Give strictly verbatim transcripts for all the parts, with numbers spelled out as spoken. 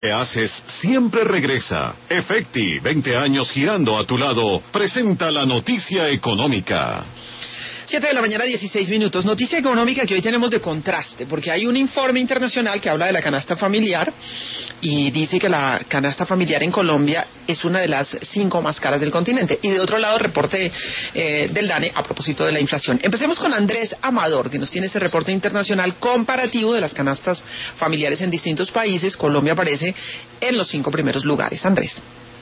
que haces siempre regresa. Efecti, veinte años girando a tu lado, presenta la noticia económica. siete de la mañana, dieciséis minutos. Noticia económica que hoy tenemos de contraste, porque hay un informe internacional que habla de la canasta familiar y dice que la canasta familiar en Colombia es una de las cinco más caras del continente. Y de otro lado, reporte eh, del DANE a propósito de la inflación. Empecemos con Andrés Amador, que nos tiene ese reporte internacional comparativo de las canastas familiares en distintos países. Colombia aparece en los cinco primeros lugares. Andrés.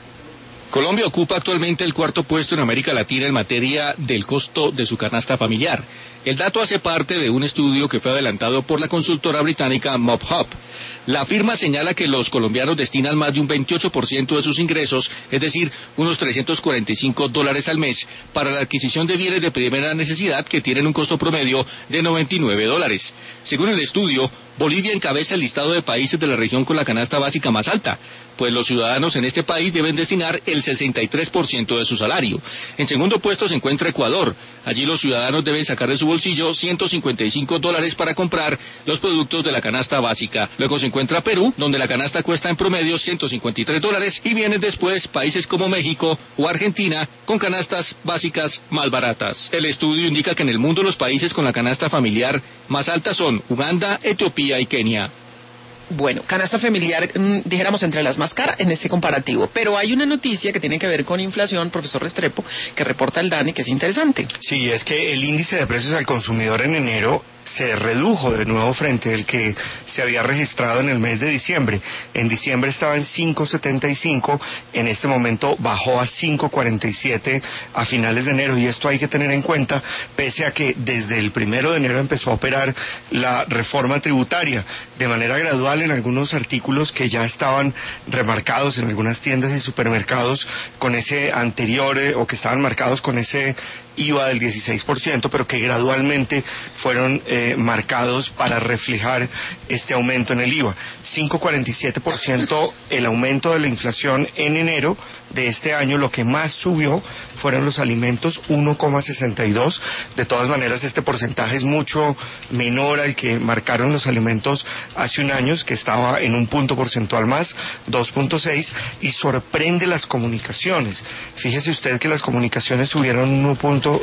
Colombia ocupa actualmente el cuarto puesto en América Latina en materia del costo de su canasta familiar. El dato hace parte de un estudio que fue adelantado por la consultora británica Mobhub. La firma señala que los colombianos destinan más de un veintiocho por ciento de sus ingresos, es decir, unos trescientos cuarenta y cinco dólares al mes, para la adquisición de bienes de primera necesidad que tienen un costo promedio de noventa y nueve dólares. Según el estudio, Bolivia encabeza el listado de países de la región con la canasta básica más alta, pues los ciudadanos en este país deben destinar el sesenta y tres por ciento de su salario. En segundo puesto se encuentra Ecuador. Allí los ciudadanos deben sacar de su bolsillo ciento cincuenta y cinco dólares para comprar los productos de la canasta básica. Luego se encuentra Perú, donde la canasta cuesta en promedio ciento cincuenta y tres dólares, y vienen después países como México o Argentina con canastas básicas más baratas. El estudio indica que en el mundo los países con la canasta familiar más alta son Uganda, Etiopía y Kenia. Bueno, canasta familiar, dijéramos, entre las más caras en este comparativo. Pero hay una noticia que tiene que ver con inflación, profesor Restrepo, que reporta el DANE, que es interesante. Sí, es que el índice de precios al consumidor en enero se redujo de nuevo frente al que se había registrado en el mes de diciembre. En diciembre estaba en cinco setenta y cinco, en este momento bajó a cinco cuarenta y siete a finales de enero, y esto hay que tener en cuenta, pese a que desde el primero de enero empezó a operar la reforma tributaria de manera gradual en algunos artículos que ya estaban remarcados en algunas tiendas y supermercados con ese anterior eh, o que estaban marcados con ese I V A del dieciséis por ciento, pero que gradualmente fueron eh, marcados para reflejar este aumento en el I V A. cinco cuarenta y siete por ciento el aumento de la inflación en enero de este año. Lo que más subió fueron los alimentos, uno coma sesenta y dos. De todas maneras, este porcentaje es mucho menor al que marcaron los alimentos hace un año, que estaba en un punto porcentual más, dos punto seis, y sorprende las comunicaciones. Fíjese usted que las comunicaciones subieron uno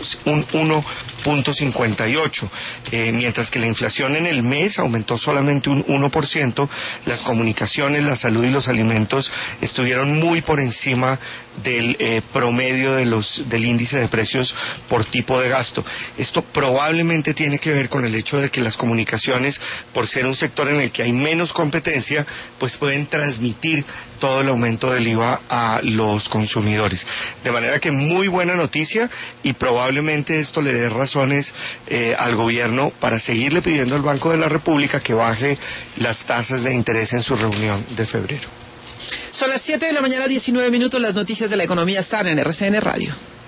punto cincuenta y ocho, eh, mientras que la inflación en el mes aumentó solamente un uno por ciento. Las comunicaciones, la salud y los alimentos estuvieron muy por encima del eh, promedio de los del índice de precios por tipo de gasto. Esto probablemente tiene que ver con el hecho de que las comunicaciones, por ser un sector en el que hay menos competencia, pues pueden transmitir todo el aumento del I V A a los consumidores. De manera que muy buena noticia, y probablemente esto le dé razones eh, al gobierno para seguirle pidiendo al Banco de la República que baje las tasas de interés en su reunión de febrero. Son las siete de la mañana, diecinueve minutos. Las noticias de la economía están en R C N Radio.